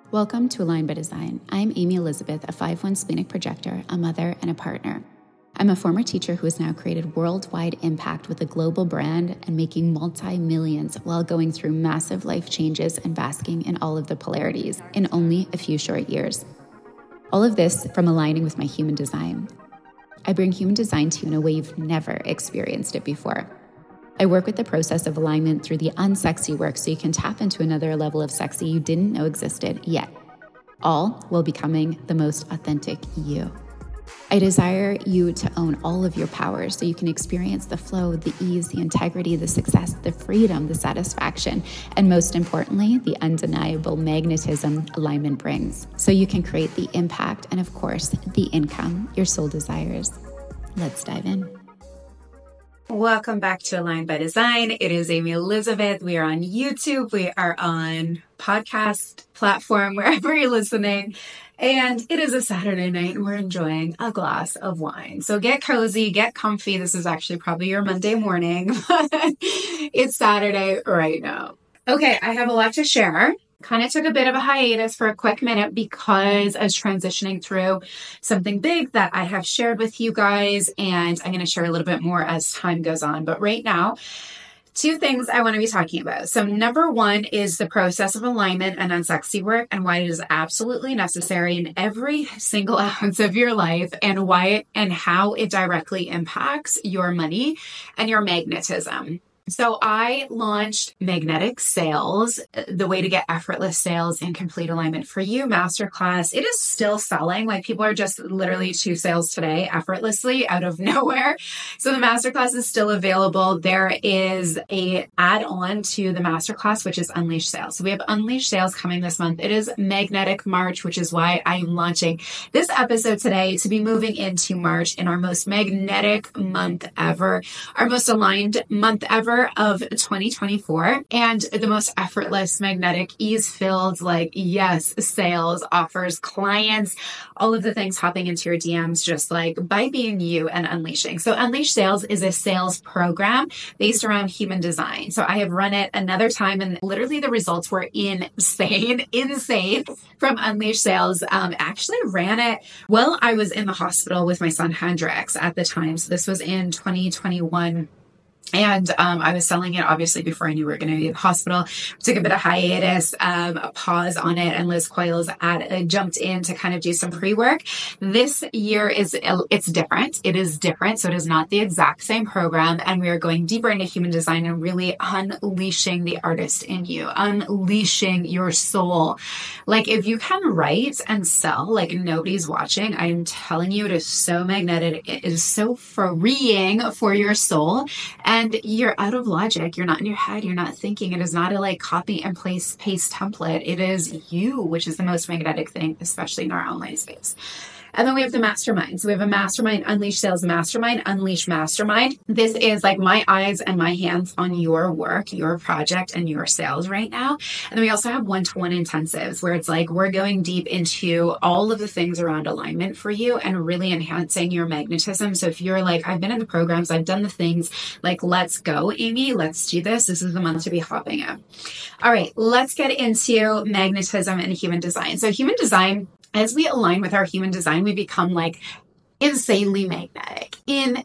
Welcome to Aligned by Design. I'm Amy Elizabeth, a 5-1 splenic projector, a mother, and a partner. I'm a former teacher who has now created worldwide impact with a global brand and making multi-millions while going through massive life changes and basking in all of the polarities in only a few short years. All of this from aligning with my human design. I bring human design to you in a way you've never experienced it before. I work with the process of alignment through the unsexy work so you can tap into another level of sexy you didn't know existed yet, all while becoming the most authentic you. I desire you to own all of your powers so you can experience the flow, the ease, the integrity, the success, the freedom, the satisfaction, and most importantly, the undeniable magnetism alignment brings so you can create the impact and, of course, the income your soul desires. Let's dive in. Welcome back to Aligned by Design. It is Amy Elizabeth. We are on YouTube. We are on podcast platform, wherever you're listening. And it is a Saturday night and we're enjoying a glass of wine. So get cozy, get comfy. This is actually probably your Monday morning. It's Saturday right now. Okay, I have a lot to share. Kind of took a bit of a hiatus for a quick minute because I was transitioning through something big that I have shared with you guys, and I'm going to share a little bit more as time goes on. But right now, two things I want to be talking about. So number one is the process of alignment and unsexy work and why it is absolutely necessary in every single ounce of your life, and why it and how it directly impacts your money and your magnetism. So I launched Magnetic Sales, the way to get effortless sales in complete alignment for you masterclass. It is still selling. Like, people are just literally 2 sales today effortlessly out of nowhere. So the masterclass is still available. There is a add-on to the masterclass, which is Unleash Sales. So we have Unleash Sales coming this month. It is Magnetic March, which is why I'm launching this episode today to be moving into March in our most magnetic month ever, our most aligned month ever of 2024, and the most effortless, magnetic, ease-filled, sales, offers, clients, all of the things hopping into your DMs just like by being you and unleashing. So Unleash Sales is a sales program based around human design. So I have run it another time and literally the results were insane from Unleash Sales. Actually ran it while I was in the hospital with my son Hendrix at the time. So this was in 2021. And I was selling it obviously before I knew we were going to be in the hospital. Took a bit of hiatus, a pause on it, and Liz Coyles jumped in to kind of do some pre-work. This year it's different. It is different. So it is not the exact same program. And we are going deeper into human design and really unleashing the artist in you, unleashing your soul. Like, if you can write and sell like nobody's watching, I am telling you, it is so magnetic. It is so freeing for your soul. And you're out of logic. You're not in your head. You're not thinking. It is not a copy and paste template. It is you, which is the most magnetic thing, especially in our online space. And then we have the mastermind. So we have a mastermind, Unleash Sales Mastermind, Unleash Mastermind. This is like my eyes and my hands on your work, your project, and your sales right now. And then we also have one-to-one intensives where it's like we're going deep into all of the things around alignment for you and really enhancing your magnetism. So if you're like, I've been in the programs, I've done the things, like, let's go, Amy, let's do this. This is the month to be hopping in. All right, let's get into magnetism and human design. So human design, as we align with our human design, we become like insanely magnetic. And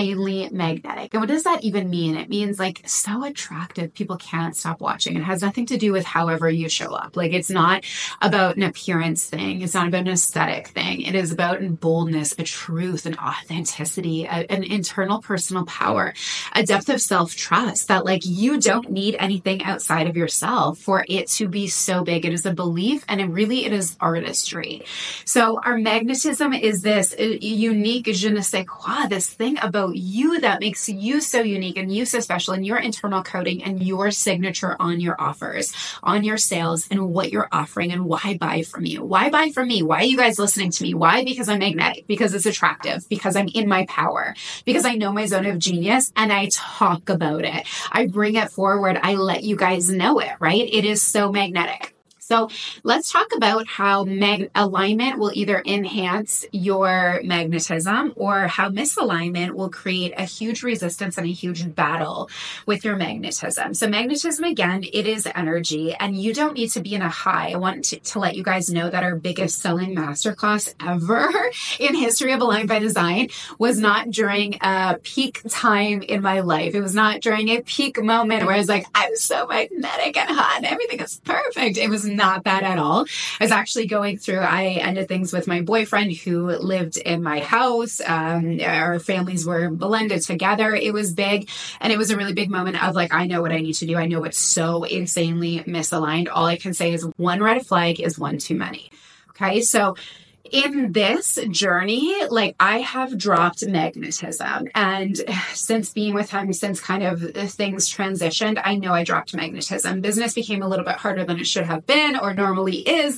what does that even mean? It means like so attractive. People can't stop watching. It has nothing to do with however you show up. Like, it's not about an appearance thing. It's not about an aesthetic thing. It is about boldness, a truth, an authenticity, an internal personal power, a depth of self-trust that like you don't need anything outside of yourself for it to be so big. It is a belief, and it is artistry. So our magnetism is this unique je ne sais quoi, this thing about you that makes you so unique and you so special, and your internal coding and your signature on your offers, on your sales, and what you're offering, and why buy from you. Why buy from me? Why are you guys listening to me? Why? Because I'm magnetic, because it's attractive, because I'm in my power, because I know my zone of genius and I talk about it. I bring it forward. I let you guys know it, right? It is so magnetic. So let's talk about how alignment will either enhance your magnetism or how misalignment will create a huge resistance and a huge battle with your magnetism. So magnetism, again, it is energy, and you don't need to be in a high. I want to let you guys know that our biggest selling masterclass ever in history of Aligned by Design was not during a peak time in my life. It was not during a peak moment where I was like, I'm so magnetic and hot and everything is perfect. It was not that at all. I was actually going through, I ended things with my boyfriend who lived in my house. Our families were blended together. It was big. And it was a really big moment of like, I know what I need to do. I know what's so insanely misaligned. All I can say is one red flag is one too many. Okay. So in this journey, like I have dropped magnetism, and since being with him, since kind of things transitioned, I know I dropped magnetism. Business became a little bit harder than it should have been or normally is.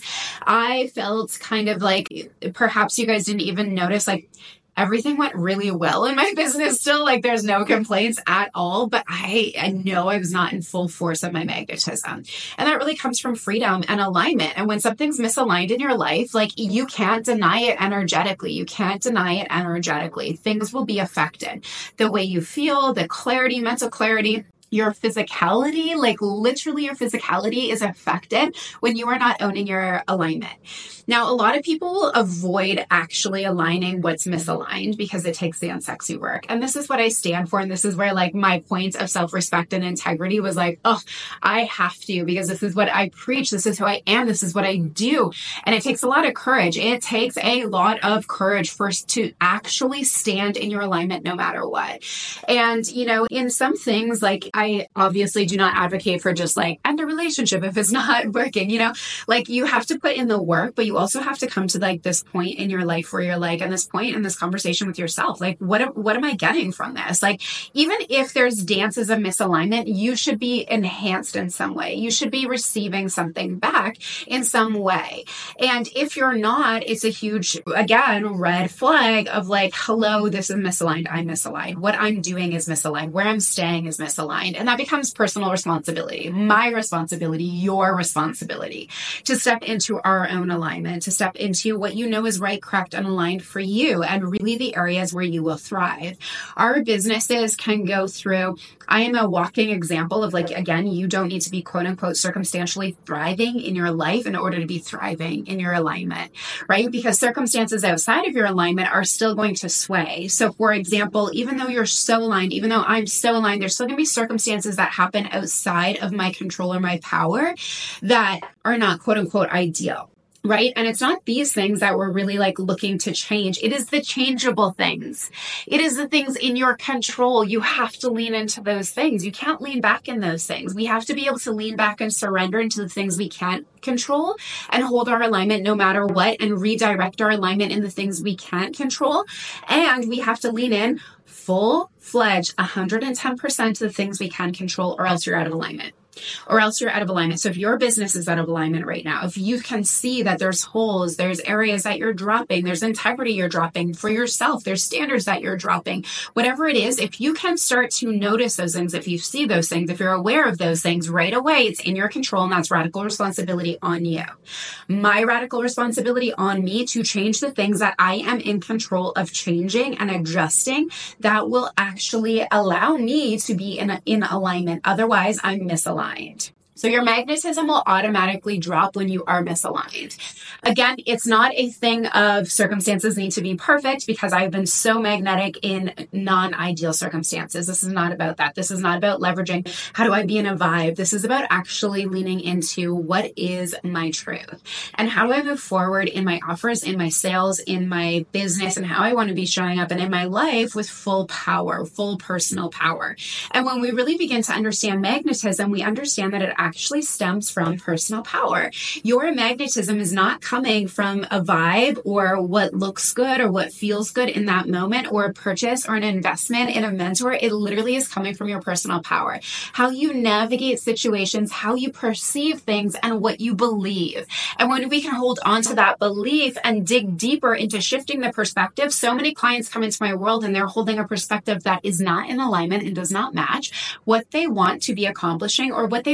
I felt kind of like, perhaps you guys didn't even notice, like everything went really well in my business still. Like there's no complaints at all, but I know I was not in full force of my magnetism. And that really comes from freedom and alignment. And when something's misaligned in your life, like you can't deny it energetically. You can't deny it energetically. Things will be affected. The way you feel, the clarity, mental clarity, your physicality, like literally your physicality is affected when you are not owning your alignment. Now, a lot of people avoid actually aligning what's misaligned because it takes the unsexy work. And this is what I stand for. And this is where like my point of self-respect and integrity was like, oh, I have to, because this is what I preach. This is who I am. This is what I do. And it takes a lot of courage. It takes a lot of courage first to actually stand in your alignment no matter what. And, you know, in some things, like I obviously do not advocate for just like end a relationship if it's not working, you know, like you have to put in the work, but you also have to come to like this point in your life where you're like, and this point in this conversation with yourself, like, what am I getting from this? Like, even if there's dances of misalignment, you should be enhanced in some way. You should be receiving something back in some way. And if you're not, it's a huge, again, red flag of like, hello, this is misaligned. I'm misaligned. What I'm doing is misaligned. Where I'm staying is misaligned. And that becomes personal responsibility, my responsibility, your responsibility to step into our own alignment, to step into what you know is right, correct, and aligned for you, and really the areas where you will thrive. Our businesses can go through, I am a walking example of like, again, you don't need to be quote unquote circumstantially thriving in your life in order to be thriving in your alignment, right? Because circumstances outside of your alignment are still going to sway. So for example, even though you're so aligned, even though I'm so aligned, there's still going to be circumstances that happen outside of my control or my power that are not quote unquote ideal. Right. And it's not these things that we're really like looking to change. It is the changeable things. It is the things in your control. You have to lean into those things. You can't lean back in those things. We have to be able to lean back and surrender into the things we can't control and hold our alignment no matter what, and redirect our alignment in the things we can't control. And we have to lean in full-fledged 110% to the things we can control, or else you're out of alignment. Or else you're out of alignment. So if your business is out of alignment right now, if you can see that there's holes, there's areas that you're dropping, there's integrity you're dropping for yourself, there's standards that you're dropping, whatever it is, if you can start to notice those things, if you see those things, if you're aware of those things right away, it's in your control, and that's radical responsibility on you. My radical responsibility on me to change the things that I am in control of changing and adjusting that will actually allow me to be in alignment. Otherwise, I'm misaligned. So your magnetism will automatically drop when you are misaligned. Again, it's not a thing of circumstances need to be perfect, because I've been so magnetic in non-ideal circumstances. This is not about that. This is not about leveraging how do I be in a vibe. This is about actually leaning into what is my truth and how do I move forward in my offers, in my sales, in my business, and how I want to be showing up and in my life with full power, full personal power. And when we really begin to understand magnetism, we understand that it actually stems from personal power. Your magnetism is not coming from a vibe or what looks good or what feels good in that moment, or a purchase or an investment in a mentor. It literally is coming from your personal power, how you navigate situations, how you perceive things, and what you believe. And when we can hold on to that belief and dig deeper into shifting the perspective, so many clients come into my world and they're holding a perspective that is not in alignment and does not match what they want to be accomplishing or what they've already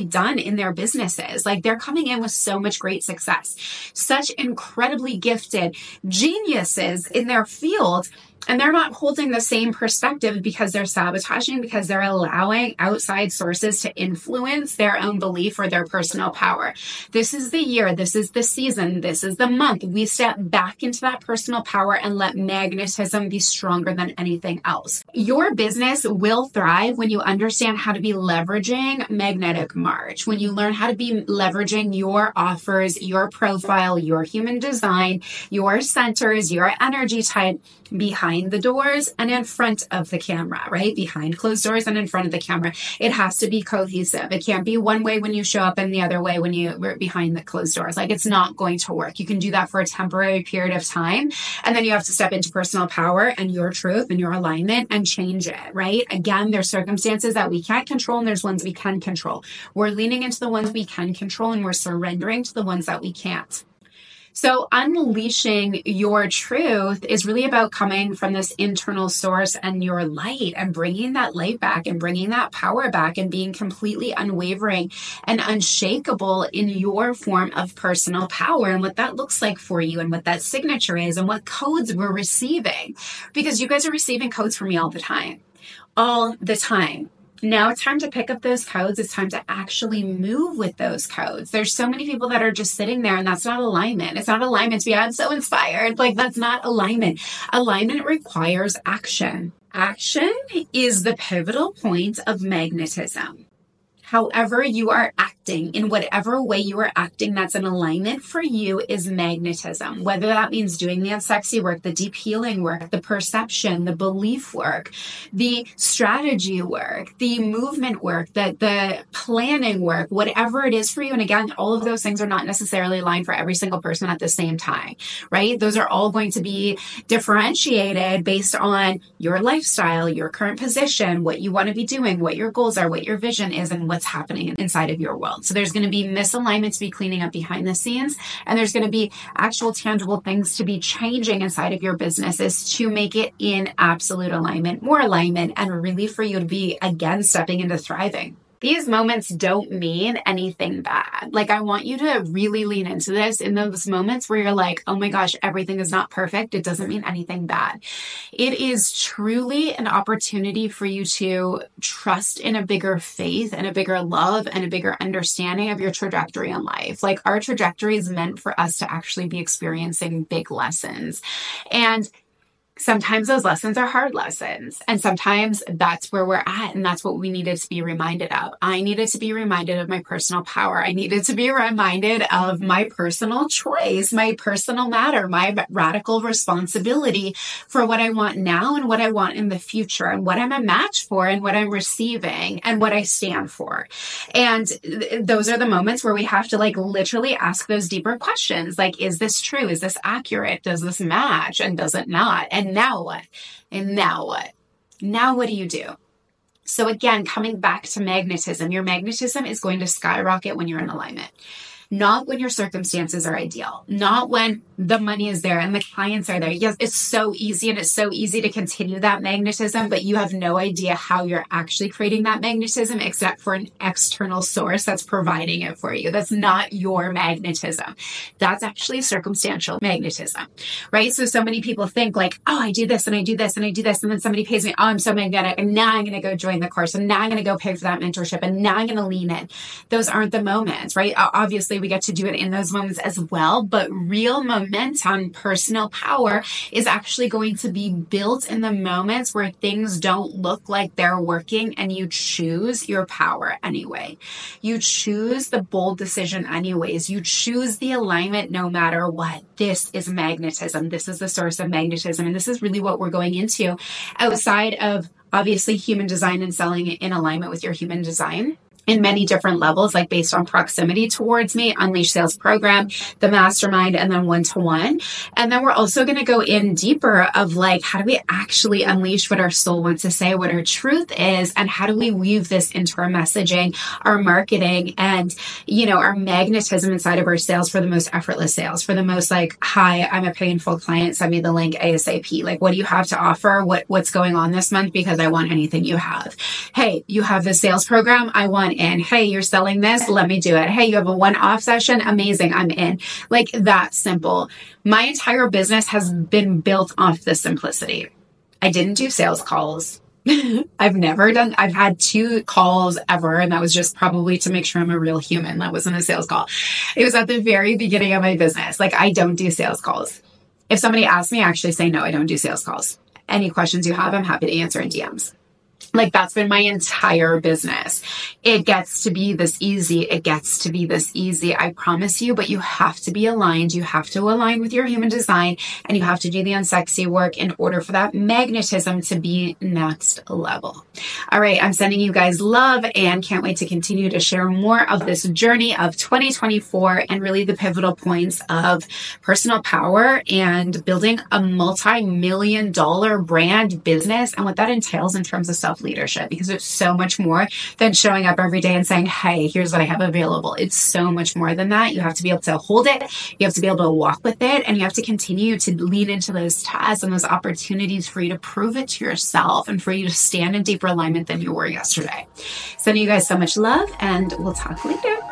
already done in their businesses. Like they're coming in with so much great success, such incredibly gifted geniuses in their field. And they're not holding the same perspective because they're sabotaging, because they're allowing outside sources to influence their own belief or their personal power. This is the year, this is the season, this is the month. We step back into that personal power and let magnetism be stronger than anything else. Your business will thrive when you understand how to be leveraging magnetic March, when you learn how to be leveraging your offers, your profile, your human design, your centers, your energy type, behind the doors and in front of the camera, right? Behind closed doors and in front of the camera. It has to be cohesive. It can't be one way when you show up and the other way when you're behind the closed doors. Like it's not going to work. You can do that for a temporary period of time. And then you have to step into personal power and your truth and your alignment and change it, right? Again, there's circumstances that we can't control and there's ones we can control. We're leaning into the ones we can control and we're surrendering to the ones that we can't. So unleashing your truth is really about coming from this internal source and your light and bringing that light back and bringing that power back and being completely unwavering and unshakable in your form of personal power and what that looks like for you and what that signature is and what codes we're receiving. Because you guys are receiving codes from me all the time. All the time. Now it's time to pick up those codes. It's time to actually move with those codes. There's so many people that are just sitting there and that's not alignment. It's not alignment to be, I'm so inspired. Like that's not alignment. Alignment requires action. Action is the pivotal point of magnetism. However you are acting, in whatever way you are acting, that's an alignment for you is magnetism. Whether that means doing the unsexy work, the deep healing work, the perception, the belief work, the strategy work, the movement work, the planning work, whatever it is for you. And again, all of those things are not necessarily aligned for every single person at the same time, right? Those are all going to be differentiated based on your lifestyle, your current position, what you want to be doing, what your goals are, what your vision is, and what's happening inside of your world. So there's going to be misalignment to be cleaning up behind the scenes, and there's going to be actual tangible things to be changing inside of your businesses to make it in absolute alignment, more alignment, and really for you to be, again, stepping into thriving. These moments don't mean anything bad. Like, I want you to really lean into this in those moments where you're like, oh my gosh, everything is not perfect. It doesn't mean anything bad. It is truly an opportunity for you to trust in a bigger faith and a bigger love and a bigger understanding of your trajectory in life. Like, our trajectory is meant for us to actually be experiencing big lessons. And sometimes those lessons are hard lessons. And sometimes that's where we're at. And that's what we needed to be reminded of. I needed to be reminded of my personal power. I needed to be reminded of my personal choice, my personal matter, my radical responsibility for what I want now and what I want in the future and what I'm a match for and what I'm receiving and what I stand for. And those are the moments where we have to like literally ask those deeper questions. Like, is this true? Is this accurate? Does this match? And does it not? And now what? And now what? Now what do you do? So again, coming back to magnetism, your magnetism is going to skyrocket when you're in alignment. Not when your circumstances are ideal, not when the money is there and the clients are there. Yes, it's so easy and it's so easy to continue that magnetism, but you have no idea how you're actually creating that magnetism except for an external source that's providing it for you. That's not your magnetism. That's actually circumstantial magnetism, right? So many people think like, oh, I do this and I do this and I do this. And then somebody pays me, oh, I'm so magnetic. And now I'm going to go join the course. And now I'm going to go pay for that mentorship. And now I'm going to lean in. Those aren't the moments, right? Obviously, we get to do it in those moments as well, but real momentum, personal power is actually going to be built in the moments where things don't look like they're working and you choose your power anyway. You choose the bold decision anyways. You choose the alignment no matter what. This is magnetism. This is the source of magnetism. And this is really what we're going into outside of obviously human design and selling in alignment with your human design. In many different levels, like based on proximity towards me, Unleash Sales Program, the mastermind, and then one-to-one. And then we're also going to go in deeper of like, how do we actually unleash what our soul wants to say, what our truth is, and how do we weave this into our messaging, our marketing, and, you know, our magnetism inside of our sales for the most effortless sales, for the most like, hi, I'm a painful client, send me the link ASAP. Like, what do you have to offer? What's going on this month? Because I want anything you have. Hey, you have the sales program. I want want in. Hey, you're selling this? Let me do it. Hey, you have a one-off session? Amazing. I'm in. Like that simple. My entire business has been built off this simplicity. I didn't do sales calls. I've had 2 calls ever, and that was just probably to make sure I'm a real human. That wasn't a sales call. It was at the very beginning of my business. Like, I don't do sales calls. If somebody asks me, I actually say, no, I don't do sales calls. Any questions you have, I'm happy to answer in DMs. Like, that's been my entire business. It gets to be this easy. It gets to be this easy. I promise you, but you have to be aligned. You have to align with your human design, and you have to do the unsexy work in order for that magnetism to be next level. All right. I'm sending you guys love and can't wait to continue to share more of this journey of 2024 and really the pivotal points of personal power and building a multi-million-dollar brand business and what that entails in terms of self-leadership, because it's so much more than showing up every day and saying, hey, here's what I have available. It's so much more than that. You have to be able to hold it. You have to be able to walk with it, and you have to continue to lean into those tasks and those opportunities for you to prove it to yourself and for you to stand in deeper alignment than you were yesterday. Sending you guys so much love, and we'll talk later.